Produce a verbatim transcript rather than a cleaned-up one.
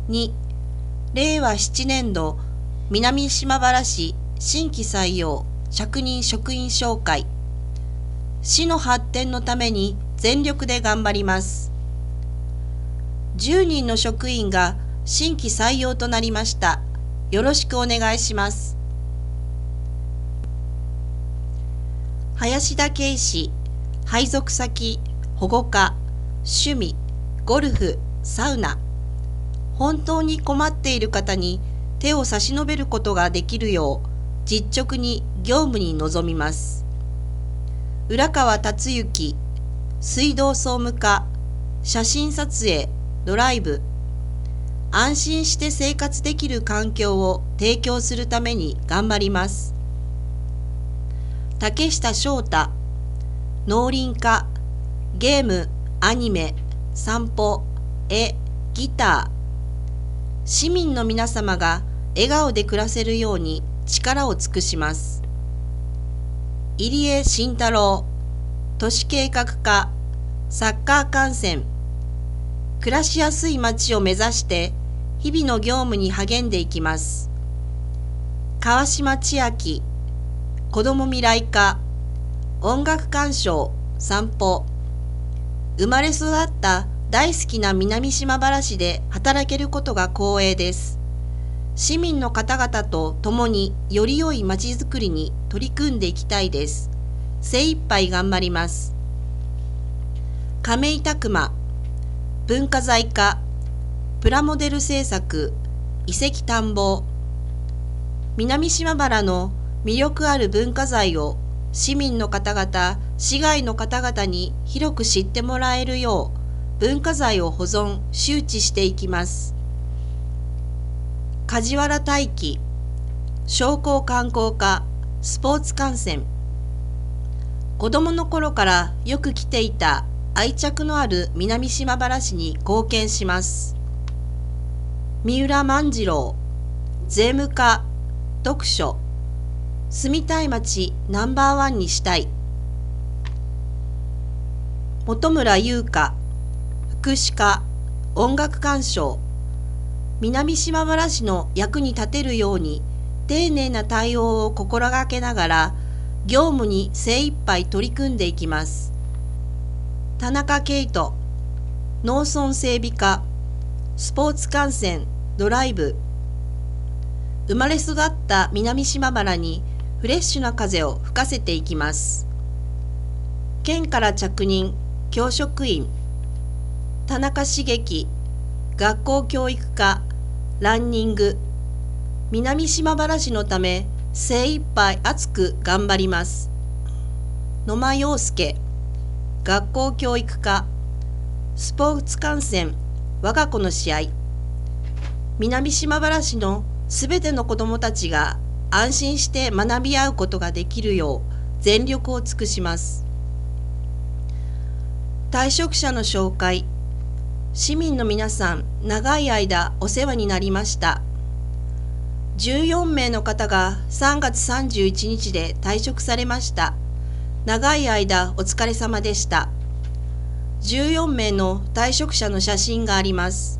に、れいわななねん度南島原市新規採用着任職員紹介。市の発展のために全力で頑張ります。じゅうにんの職員が新規採用となりました。よろしくお願いします。林田圭氏、配属先、保護課、趣味、ゴルフ、サウナ。本当に困っている方に手を差し伸べることができるよう、実直に業務に臨みます。浦川達之、水道総務課、写真撮影、ドライブ。安心して生活できる環境を提供するために頑張ります。竹下翔太、農林課、ゲーム、アニメ、散歩、絵、ギター。市民の皆様が笑顔で暮らせるように力を尽くします。入江慎太郎、都市計画課、サッカー観戦。暮らしやすい街を目指して日々の業務に励んでいきます。川島千秋、子ども未来課、音楽鑑賞、散歩。生まれ育った大好きな南島原市で働けることが光栄です。市民の方々と共により良いまちづくりに取り組んでいきたいです。精一杯頑張ります。亀井拓馬、文化財課、プラモデル制作、遺跡探訪。南島原の魅力ある文化財を市民の方々、市外の方々に広く知ってもらえるよう、文化財を保存、周知していきます。梶原大輝、商工観光課、スポーツ観戦。子供の頃からよく来ていた愛着のある南島原市に貢献します。三浦万次郎、税務課、読書。住みたい街ナンバーワンにしたい。本村優香、福祉課、音楽鑑賞。南島原市の役に立てるように丁寧な対応を心がけながら業務に精一杯取り組んでいきます。田中圭人、農村整備課、スポーツ観戦、ドライブ。生まれ育った南島原にフレッシュな風を吹かせていきます。県から着任、教職員。田中茂樹、学校教育課、ランニング。南島原市のため精一杯熱く頑張ります。野間陽介、学校教育課、スポーツ観戦、我が子の試合。南島原市のすべての子どもたちが安心して学び合うことができるよう全力を尽くします。退職者の紹介。市民の皆さん、長い間お世話になりました。じゅうよんめいの方がさんがつさんじゅういちにちで退職されました。長い間お疲れ様でした。じゅうよんめいの退職者の写真があります。